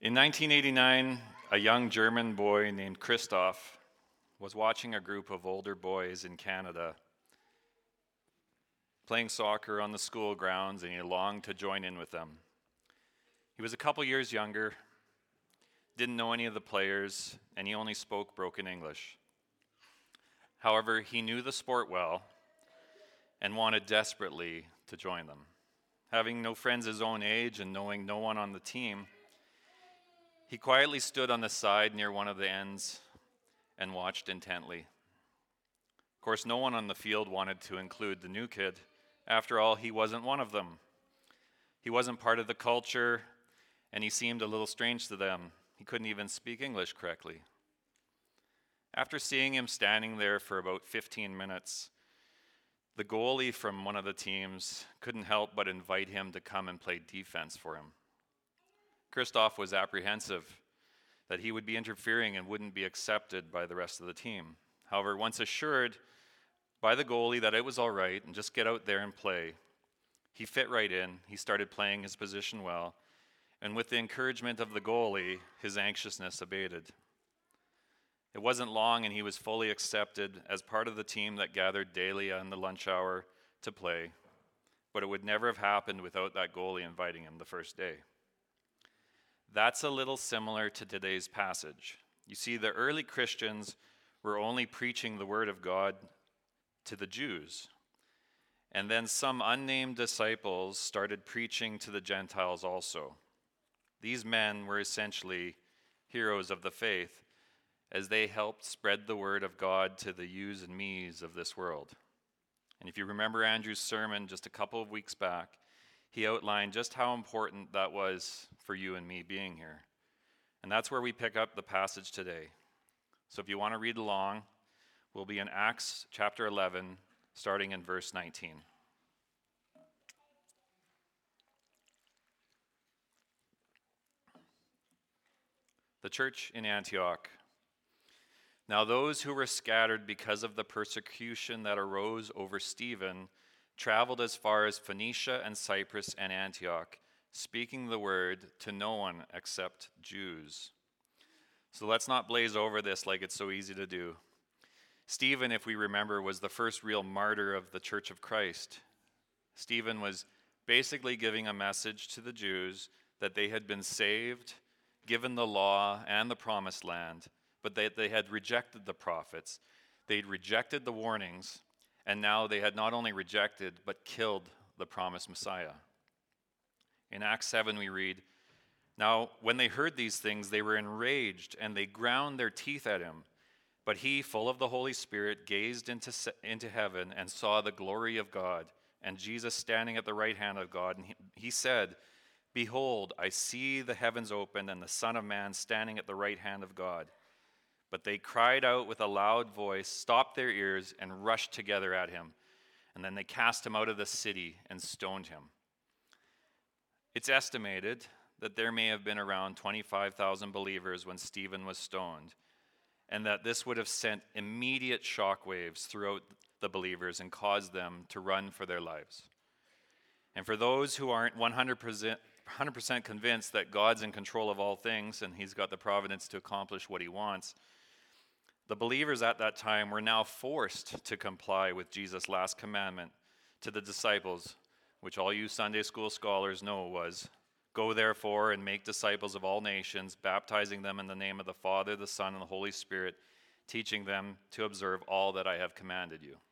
In 1989, a young German boy named Christoph was watching a group of older boys in Canada playing soccer on the school grounds, and he longed to join in with them. He was a couple years younger, didn't know any of the players, and he only spoke broken English. However, he knew the sport well and wanted desperately to join them. Having no friends his own age and knowing no one on the team, he quietly stood on the side near one of the ends and watched intently. Of course, no one on the field wanted to include the new kid. After all, he wasn't one of them. He wasn't part of the culture, and he seemed a little strange to them. He couldn't even speak English correctly. After seeing him standing there for about 15 minutes, the goalie from one of the teams couldn't help but invite him to come and play defense for him. Christoph was apprehensive that he would be interfering and wouldn't be accepted by the rest of the team. However, once assured by the goalie that it was all right and just get out there and play, he fit right in. He started playing his position well, and with the encouragement of the goalie, his anxiousness abated. It wasn't long and he was fully accepted as part of the team that gathered daily on the lunch hour to play, but it would never have happened without that goalie inviting him the first day. That's a little similar to today's passage. You see, the early Christians were only preaching the word of God to the Jews, and then some unnamed disciples started preaching to the Gentiles also. These men were essentially heroes of the faith, as they helped spread the word of God to the yous and me's of this world. And if you remember Andrew's sermon just a couple of weeks back, he outlined just how important that was for you and me being here. And that's where we pick up the passage today. So if you want to read along, we'll be in Acts chapter 11, starting in verse 19. The church in Antioch. Now those who were scattered because of the persecution that arose over Stephen traveled as far as Phoenicia and Cyprus and Antioch, speaking the word to no one except Jews. So let's not blaze over this like it's so easy to do. Stephen, if we remember, was the first real martyr of the Church of Christ. Stephen was basically giving a message to the Jews that they had been saved, given the law and the promised land, but they had rejected the prophets. They'd rejected the warnings, and now they had not only rejected, but killed the promised Messiah. In Acts 7 we read, "Now when they heard these things, they were enraged, and they ground their teeth at him. But he, full of the Holy Spirit, gazed into heaven and saw the glory of God, and Jesus standing at the right hand of God. And he said, 'Behold, I see the heavens opened, and the Son of Man standing at the right hand of God.' But they cried out with a loud voice, stopped their ears, and rushed together at him. And then they cast him out of the city and stoned him." It's estimated that there may have been around 25,000 believers when Stephen was stoned, and that this would have sent immediate shockwaves throughout the believers and caused them to run for their lives. And for those who aren't 100% convinced that God's in control of all things and he's got the providence to accomplish what he wants, the believers at that time were now forced to comply with Jesus' last commandment to the disciples, which all you Sunday school scholars know was, "Go therefore and make disciples of all nations, baptizing them in the name of the Father, the Son, and the Holy Spirit, teaching them to observe all that I have commanded you."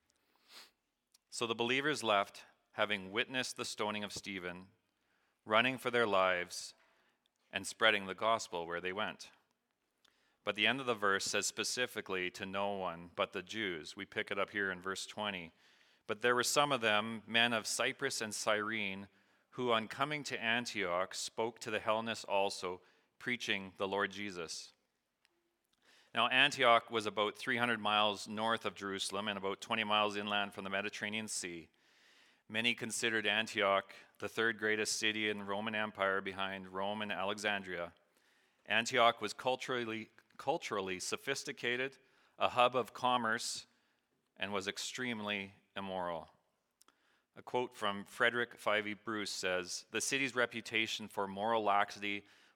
So the believers left, having witnessed the stoning of Stephen, running for their lives and spreading the gospel where they went. But the end of the verse says specifically to no one but the Jews. We pick it up here in verse 20. "But there were some of them, men of Cyprus and Cyrene, who on coming to Antioch spoke to the Hellenists also, preaching the Lord Jesus." Now Antioch was about 300 miles north of Jerusalem and about 20 miles inland from the Mediterranean Sea. Many considered Antioch the third greatest city in the Roman Empire behind Rome and Alexandria. Antioch was culturally sophisticated, a hub of commerce, and was extremely immoral. A quote from Frederick Fyvie Bruce says, "The city's reputation for moral laxity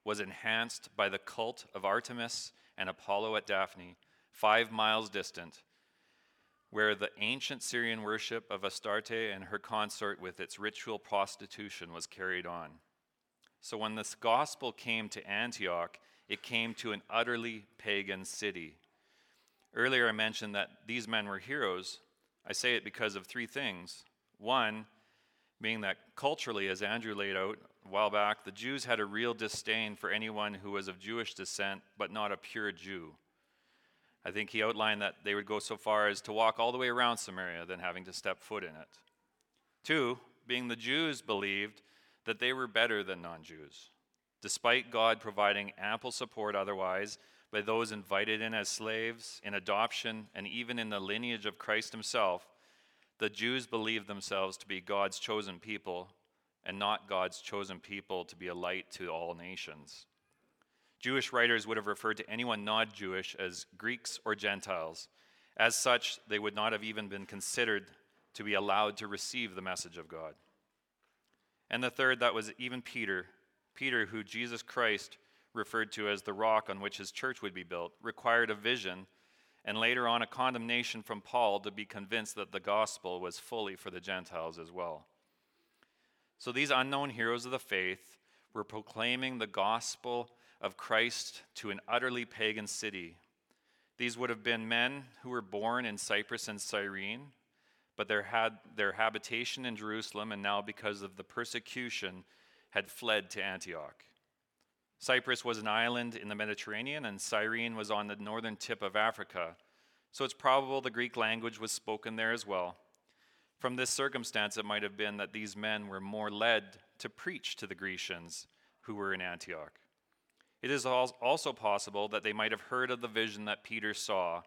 was enhanced by the cult of Artemis and Apollo at Daphne, 5 miles distant, where the ancient Syrian worship of Astarte and her consort with its ritual prostitution was carried on. So when this gospel came to Antioch, it came to an utterly pagan city. Earlier I mentioned that these men were heroes. I say it because of 3 things. One, being that culturally, as Andrew laid out a while back, the Jews had a real disdain for anyone who was of Jewish descent, but not a pure Jew. I think he outlined that they would go so far as to walk all the way around Samaria than having to step foot in it. 2, being the Jews believed that they were better than non-Jews. Despite God providing ample support otherwise by those invited in as slaves, in adoption, and even in the lineage of Christ himself, the Jews believed themselves to be God's chosen people and not God's chosen people to be a light to all nations. Jewish writers would have referred to anyone not Jewish as Greeks or Gentiles. As such, they would not have even been considered to be allowed to receive the message of God. And the third, that was even Peter, who Jesus Christ referred to as the rock on which his church would be built, required a vision and later on a condemnation from Paul to be convinced that the gospel was fully for the Gentiles as well. So these unknown heroes of the faith were proclaiming the gospel of Christ to an utterly pagan city. These would have been men who were born in Cyprus and Cyrene, but had their habitation in Jerusalem, and now because of the persecution had fled to Antioch. Cyprus was an island in the Mediterranean, and Cyrene was on the northern tip of Africa, so it's probable the Greek language was spoken there as well. From this circumstance, it might have been that these men were more led to preach to the Grecians who were in Antioch. It is also possible that they might have heard of the vision that Peter saw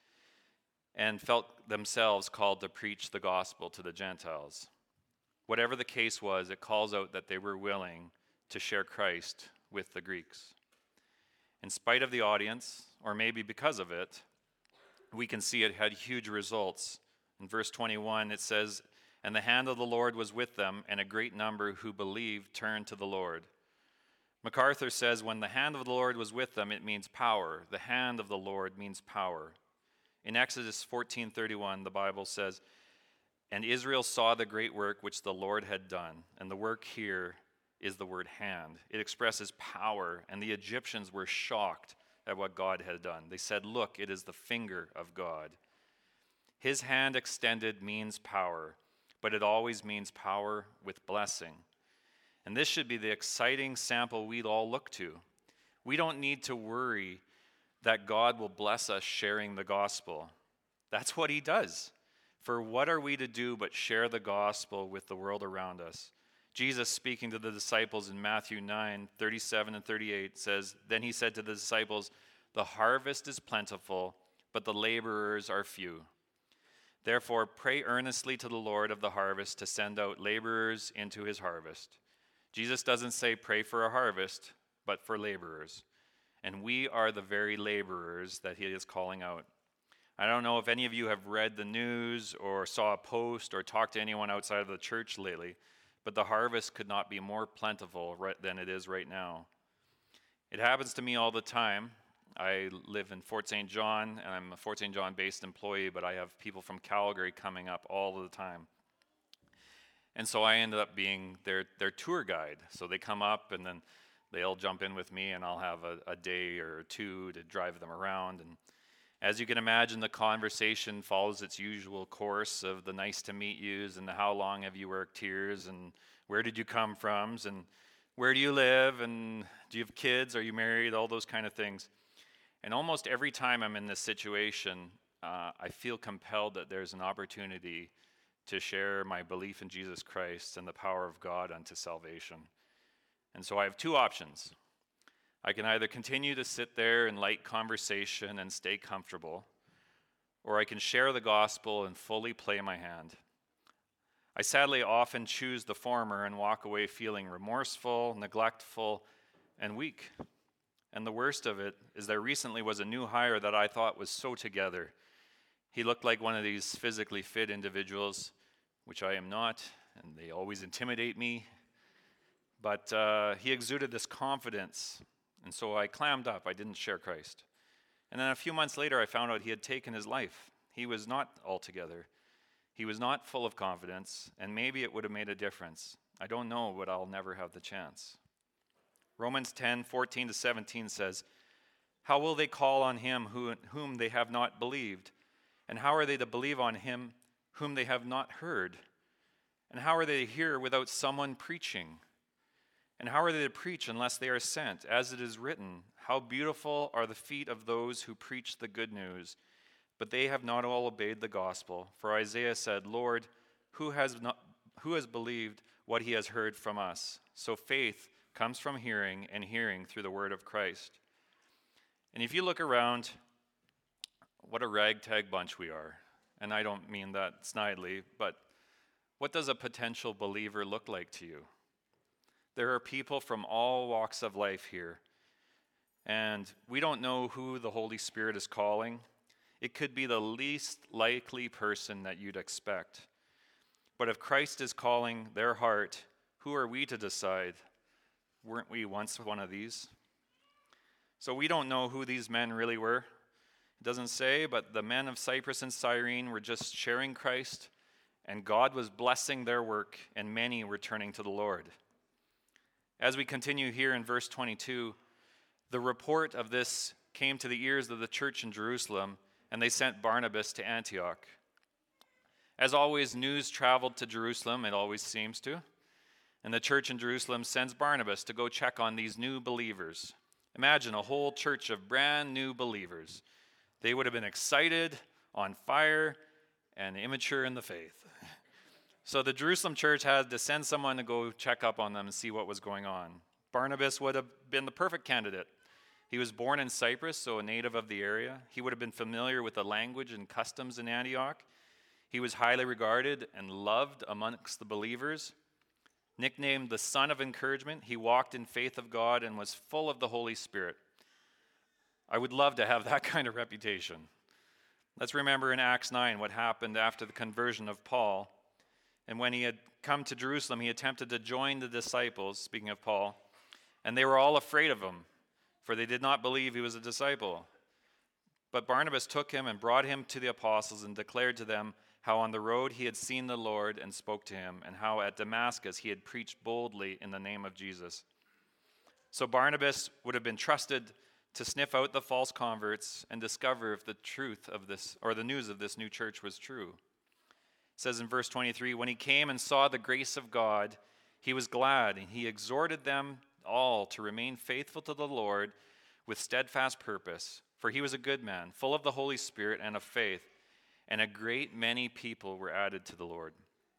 and felt themselves called to preach the gospel to the Gentiles. Whatever the case was, it calls out that they were willing to share Christ with the Greeks. In spite of the audience, or maybe because of it, we can see it had huge results. In verse 21, it says, "And the hand of the Lord was with them, and a great number who believed turned to the Lord." MacArthur says, when the hand of the Lord was with them, it means power. The hand of the Lord means power. In Exodus 14:31, the Bible says, "And Israel saw the great work which the Lord had done." And the work here is the word hand. It expresses power, and the Egyptians were shocked at what God had done. They said, "Look, it is the finger of God." His hand extended means power, but it always means power with blessing. And this should be the exciting sample we'd all look to. We don't need to worry that God will bless us sharing the gospel. That's what he does. For what are we to do but share the gospel with the world around us? Jesus, speaking to the disciples in Matthew 9:37 and 38, says, "Then he said to the disciples, 'The harvest is plentiful, but the laborers are few. Therefore pray earnestly to the Lord of the harvest to send out laborers into his harvest.'" Jesus doesn't say pray for a harvest, but for laborers. And we are the very laborers that he is calling out. I don't know if any of you have read the news or saw a post or talked to anyone outside of the church lately, but the harvest could not be more plentiful than it is right now. It happens to me all the time. I live in Fort St. John, and I'm a Fort St. John based employee, but I have people from Calgary coming up all the time. And so I ended up being their tour guide. So they come up and then they'll jump in with me, and I'll have a day or two to drive them around. And as you can imagine, the conversation follows its usual course of the nice to meet yous and the how long have you worked here and where did you come from and where do you live and do you have kids, are you married, all those kind of things. And almost every time I'm in this situation, I feel compelled that there's an opportunity to share my belief in Jesus Christ and the power of God unto salvation. And so I have 2 options. I can either continue to sit there in light conversation and stay comfortable, or I can share the gospel and fully play my hand. I sadly often choose the former and walk away feeling remorseful, neglectful, and weak. And the worst of it is there recently was a new hire that I thought was so together. He looked like one of these physically fit individuals, which I am not, and they always intimidate me. But he exuded this confidence, and so I clammed up. I didn't share Christ. And then a few months later, I found out he had taken his life. He was not altogether. He was not full of confidence, and maybe it would have made a difference. I don't know, but I'll never have the chance. Romans 10:14-17 says, "How will they call on him whom they have not believed? And how are they to believe on him whom they have not heard? And how are they to hear without someone preaching? And how are they to preach unless they are sent? As it is written, how beautiful are the feet of those who preach the good news. But they have not all obeyed the gospel. For Isaiah said, Lord, who has believed what he has heard from us? So faith comes from hearing, and hearing through the word of Christ." And if you look around, what a ragtag bunch we are. And I don't mean that snidely, but what does a potential believer look like to you? There are people from all walks of life here. And we don't know who the Holy Spirit is calling. It could be the least likely person that you'd expect. But if Christ is calling their heart, who are we to decide? Weren't we once one of these? So we don't know who these men really were. It doesn't say, but the men of Cyprus and Cyrene were just sharing Christ, and God was blessing their work, and many were turning to the Lord. As we continue here in verse 22, the report of this came to the ears of the church in Jerusalem, and they sent Barnabas to Antioch. As always, news traveled to Jerusalem, it always seems to, and the church in Jerusalem sends Barnabas to go check on these new believers. Imagine a whole church of brand new believers. They would have been excited, on fire, and immature in the faith. So the Jerusalem church had to send someone to go check up on them and see what was going on. Barnabas would have been the perfect candidate. He was born in Cyprus, so a native of the area. He would have been familiar with the language and customs in Antioch. He was highly regarded and loved amongst the believers. Nicknamed the Son of Encouragement, he walked in faith of God and was full of the Holy Spirit. I would love to have that kind of reputation. Let's remember in Acts 9 what happened after the conversion of Paul. And when he had come to Jerusalem, he attempted to join the disciples, speaking of Paul, and they were all afraid of him, for they did not believe he was a disciple. But Barnabas took him and brought him to the apostles and declared to them how on the road he had seen the Lord and spoke to him, and how at Damascus he had preached boldly in the name of Jesus. So Barnabas would have been trusted to sniff out the false converts and discover if the truth of this, or the news of this new church, was true. It says in verse 23, when he came and saw the grace of God, he was glad, and he exhorted them all to remain faithful to the Lord with steadfast purpose. For he was a good man, full of the Holy Spirit and of faith, and a great many people were added to the Lord.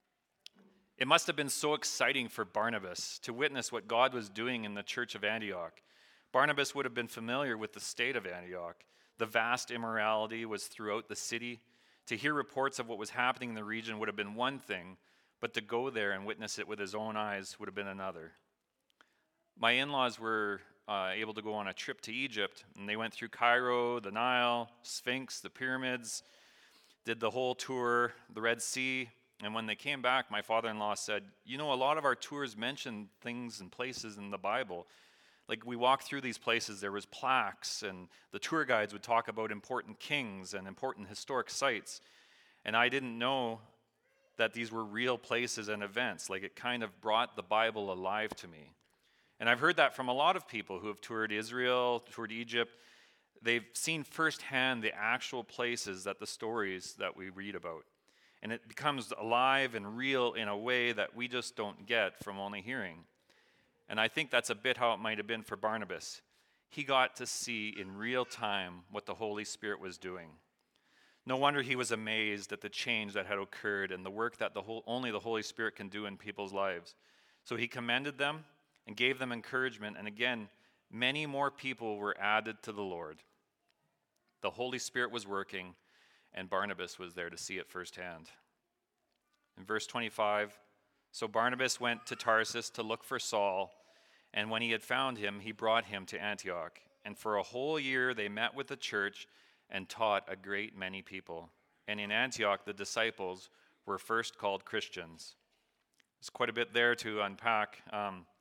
It must have been so exciting for Barnabas to witness what God was doing in the church of Antioch. Barnabas would have been familiar with the state of Antioch. The vast immorality was throughout the city. To hear reports of what was happening in the region would have been one thing, but to go there and witness it with his own eyes would have been another. My in-laws were able to go on a trip to Egypt, and they went through Cairo, the Nile, Sphinx, the pyramids, did the whole tour, the Red Sea, and when they came back, my father-in-law said, you know, a lot of our tours mention things and places in the Bible. Like we walked through these places, there was plaques, and the tour guides would talk about important kings and important historic sites, and I didn't know that these were real places and events. Like it kind of brought the Bible alive to me. And I've heard that from a lot of people who have toured Israel, toured Egypt. They've seen firsthand the actual places that the stories that we read about. And it becomes alive and real in a way that we just don't get from only hearing. And I think that's a bit how it might have been for Barnabas. He got to see in real time what the Holy Spirit was doing. No wonder he was amazed at the change that had occurred and the work that only the Holy Spirit can do in people's lives. So he commended them and gave them encouragement. And again, many more people were added to the Lord. The Holy Spirit was working, and Barnabas was there to see it firsthand. In verse 25, so Barnabas went to Tarsus to look for Saul, and when he had found him, he brought him to Antioch. And for a whole year they met with the church and taught a great many people. And in Antioch the disciples were first called Christians. There's quite a bit there to unpack.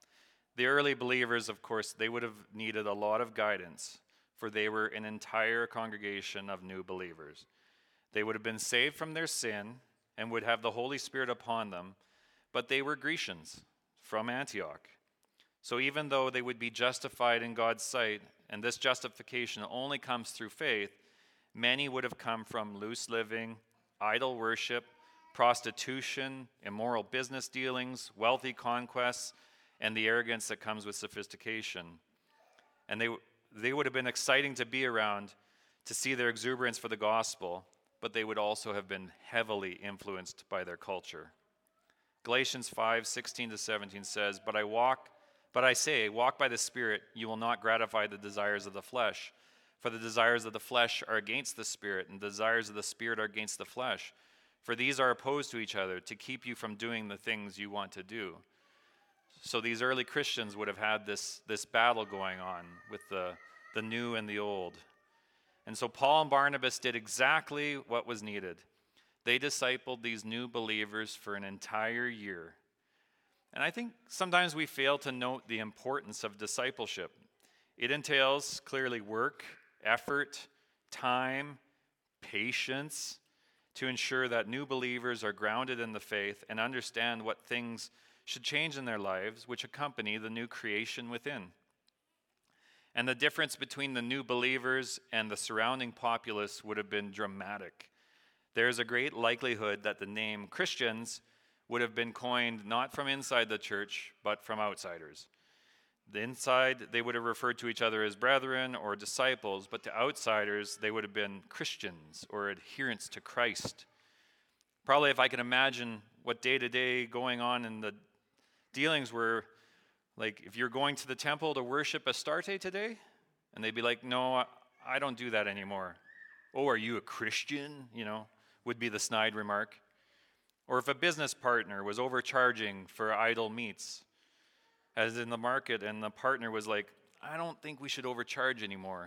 The early believers, of course, they would have needed a lot of guidance, for they were an entire congregation of new believers. They would have been saved from their sin and would have the Holy Spirit upon them, but they were Grecians from Antioch. So even though they would be justified in God's sight, and this justification only comes through faith, many would have come from loose living, idol worship, prostitution, immoral business dealings, wealthy conquests, and the arrogance that comes with sophistication. And they would have been exciting to be around, to see their exuberance for the gospel, but they would also have been heavily influenced by their culture. Galatians 5:16-17 says, But I say, walk by the Spirit, you will not gratify the desires of the flesh. For the desires of the flesh are against the Spirit, and the desires of the Spirit are against the flesh. For these are opposed to each other, to keep you from doing the things you want to do. So these early Christians would have had this battle going on with the new and the old. And so Paul and Barnabas did exactly what was needed. They discipled these new believers for an entire year. And I think sometimes we fail to note the importance of discipleship. It entails clearly work, effort, time, patience to ensure that new believers are grounded in the faith and understand what things should change in their lives which accompany the new creation within. And the difference between the new believers and the surrounding populace would have been dramatic. There is a great likelihood that the name Christians would have been coined not from inside the church, but from outsiders. The inside, they would have referred to each other as brethren or disciples, but to outsiders, they would have been Christians or adherents to Christ. Probably if I can imagine what day-to-day going on in the dealings were, like if you're going to the temple to worship Astarte today, and they'd be like, no, I don't do that anymore. Oh, are you a Christian? Would be the snide remark. Or if a business partner was overcharging for idle meats, as in the market, and the partner was like, I don't think we should overcharge anymore.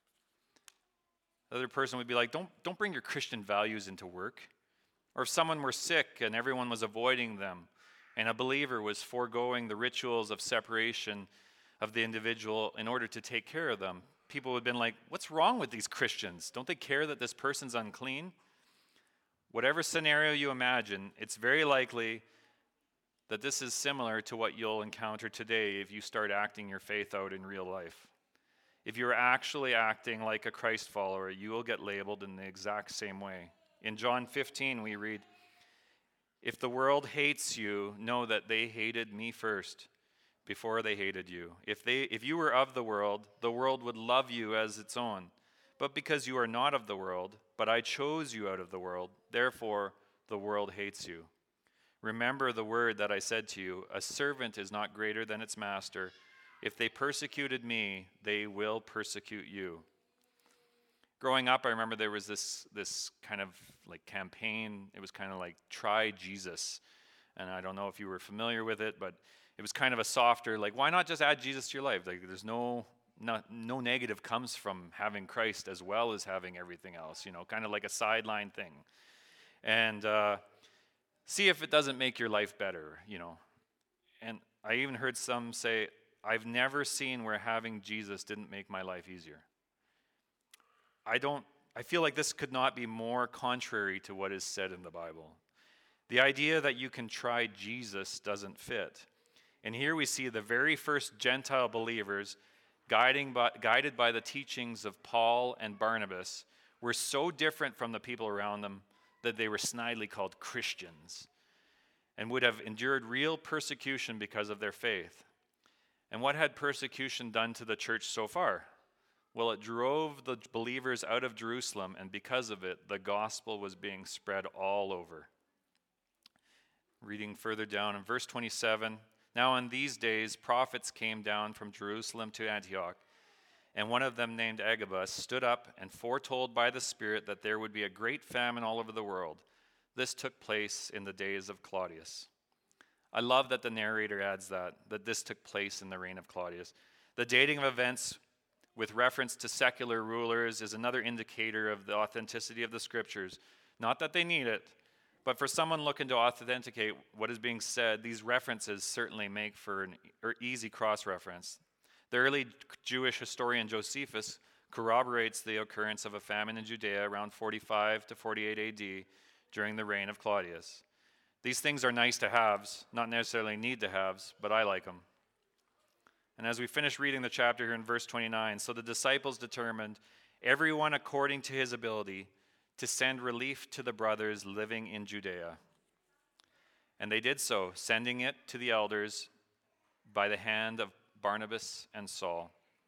The other person would be like, don't bring your Christian values into work. Or if someone were sick and everyone was avoiding them, and a believer was foregoing the rituals of separation of the individual in order to take care of them, people would have been like, what's wrong with these Christians? Don't they care that this person's unclean? Whatever scenario you imagine, it's very likely that this is similar to what you'll encounter today if you start acting your faith out in real life. If you're actually acting like a Christ follower, you will get labeled in the exact same way. In John 15, we read, If the world hates you, know that they hated me first, before they hated you. If you were of the world would love you as its own. But because you are not of the world, but I chose you out of the world, therefore the world hates you. Remember the word that I said to you, a servant is not greater than its master. If they persecuted me, they will persecute you. Growing up, I remember there was this kind of like campaign. It was kind of like Try Jesus. And I don't know if you were familiar with it, but it was kind of a softer, like, why not just add Jesus to your life? Like, there's no negative comes from having Christ as well as having everything else, kind of like a sideline thing. And see if it doesn't make your life better, And I even heard some say, I've never seen where having Jesus didn't make my life easier. I feel like this could not be more contrary to what is said in the Bible. The idea that you can try Jesus doesn't fit. And here we see the very first Gentile believers, guided by the teachings of Paul and Barnabas, were so different from the people around them that they were snidely called Christians and would have endured real persecution because of their faith. And what had persecution done to the church so far? Well, it drove the believers out of Jerusalem, and because of it, the gospel was being spread all over. Reading further down in verse 27, Now in these days prophets came down from Jerusalem to Antioch, and one of them named Agabus stood up and foretold by the Spirit that there would be a great famine all over the world. This took place in the days of Claudius. I love that the narrator adds that this took place in the reign of Claudius. The dating of events with reference to secular rulers is another indicator of the authenticity of the scriptures. Not that they need it, But for someone looking to authenticate what is being said, these references certainly make for an easy cross-reference. The early Jewish historian Josephus corroborates the occurrence of a famine in Judea around 45 to 48 AD during the reign of Claudius. These things are nice to haves, not necessarily need to haves, but I like them. And as we finish reading the chapter here in verse 29, so the disciples determined, everyone according to his ability, to send relief to the brothers living in Judea. And they did so, sending it to the elders by the hand of Barnabas and Saul.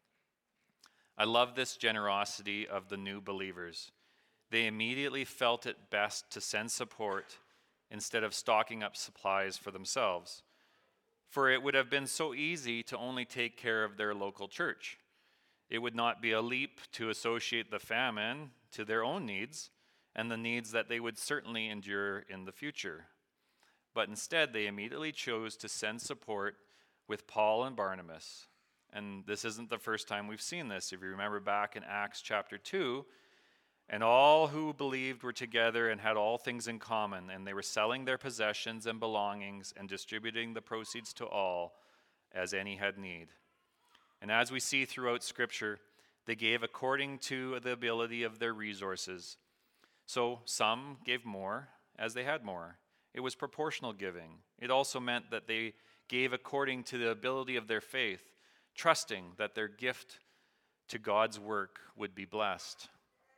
I love this generosity of the new believers. They immediately felt it best to send support instead of stocking up supplies for themselves. For it would have been so easy to only take care of their local church. It would not be a leap to associate the famine to their own needs and the needs that they would certainly endure in the future. But instead, they immediately chose to send support with Paul and Barnabas. And this isn't the first time we've seen this. If you remember back in Acts chapter 2, and all who believed were together and had all things in common, and they were selling their possessions and belongings and distributing the proceeds to all as any had need. And as we see throughout Scripture, they gave according to the ability of their resources. So some gave more as they had more. It was proportional giving. It also meant that they gave according to the ability of their faith, trusting that their gift to God's work would be blessed.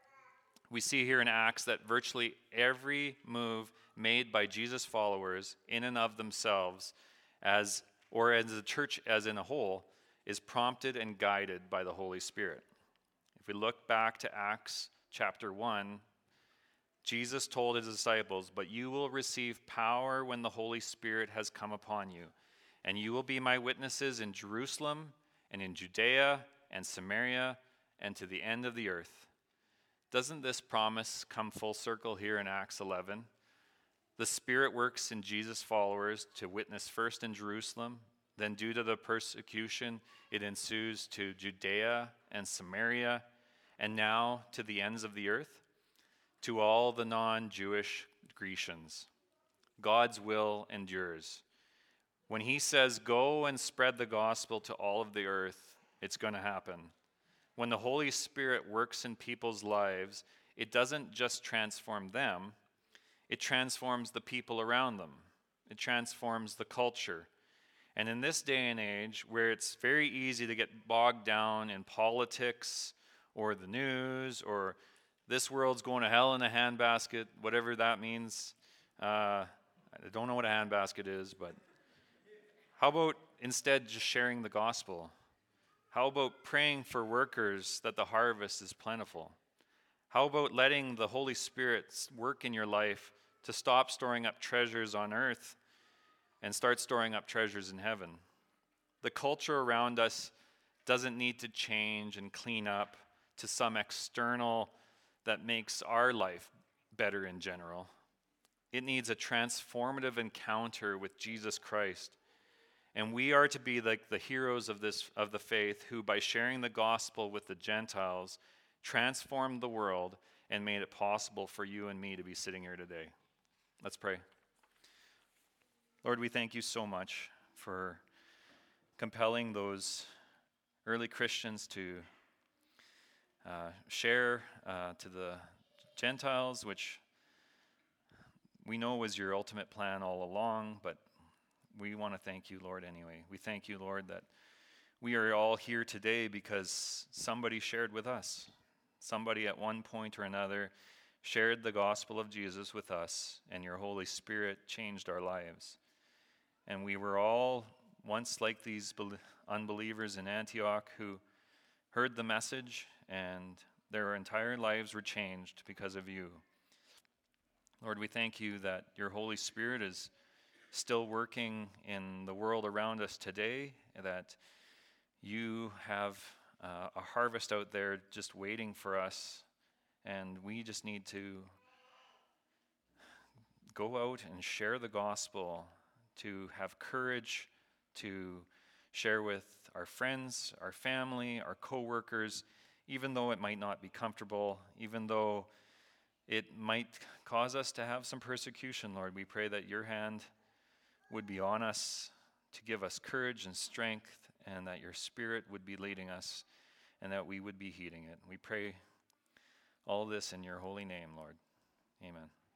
We see here in Acts that virtually every move made by Jesus' followers in and of themselves, as a church as in a whole, is prompted and guided by the Holy Spirit. If we look back to Acts chapter 1, Jesus told his disciples, "But you will receive power when the Holy Spirit has come upon you, and you will be my witnesses in Jerusalem and in Judea and Samaria and to the end of the earth." Doesn't this promise come full circle here in Acts 11? The Spirit works in Jesus' followers to witness first in Jerusalem, then due to the persecution, it ensues to Judea and Samaria, and now to the ends of the earth, to all the non-Jewish Grecians. God's will endures. When he says, "Go and spread the gospel to all of the earth," it's going to happen. When the Holy Spirit works in people's lives, it doesn't just transform them, it transforms the people around them. It transforms the culture. And in this day and age, where it's very easy to get bogged down in politics or the news or this world's going to hell in a handbasket, whatever that means. I don't know what a handbasket is, but how about instead just sharing the gospel? How about praying for workers that the harvest is plentiful? How about letting the Holy Spirit work in your life to stop storing up treasures on earth and start storing up treasures in heaven? The culture around us doesn't need to change and clean up to some external that makes our life better in general. It needs a transformative encounter with Jesus Christ. And we are to be like the heroes of the faith who, by sharing the gospel with the Gentiles, transformed the world and made it possible for you and me to be sitting here today. Let's pray. Lord, we thank you so much for compelling those early Christians to share to the Gentiles, which we know was your ultimate plan all along, but we want to thank you, Lord, anyway. We thank you, Lord, that we are all here today because somebody shared with us. Somebody at one point or another shared the gospel of Jesus with us, and your Holy Spirit changed our lives. And we were all once like these unbelievers in Antioch who heard the message, and their entire lives were changed because of you. Lord, we thank you that your Holy Spirit is still working in the world around us today, that you have a harvest out there just waiting for us, and we just need to go out and share the gospel, to have courage to share with our friends, our family, our co-workers, even though it might not be comfortable, even though it might cause us to have some persecution, Lord. We pray that your hand would be on us to give us courage and strength, and that your Spirit would be leading us, and that we would be heeding it. We pray all this in your holy name, Lord. Amen.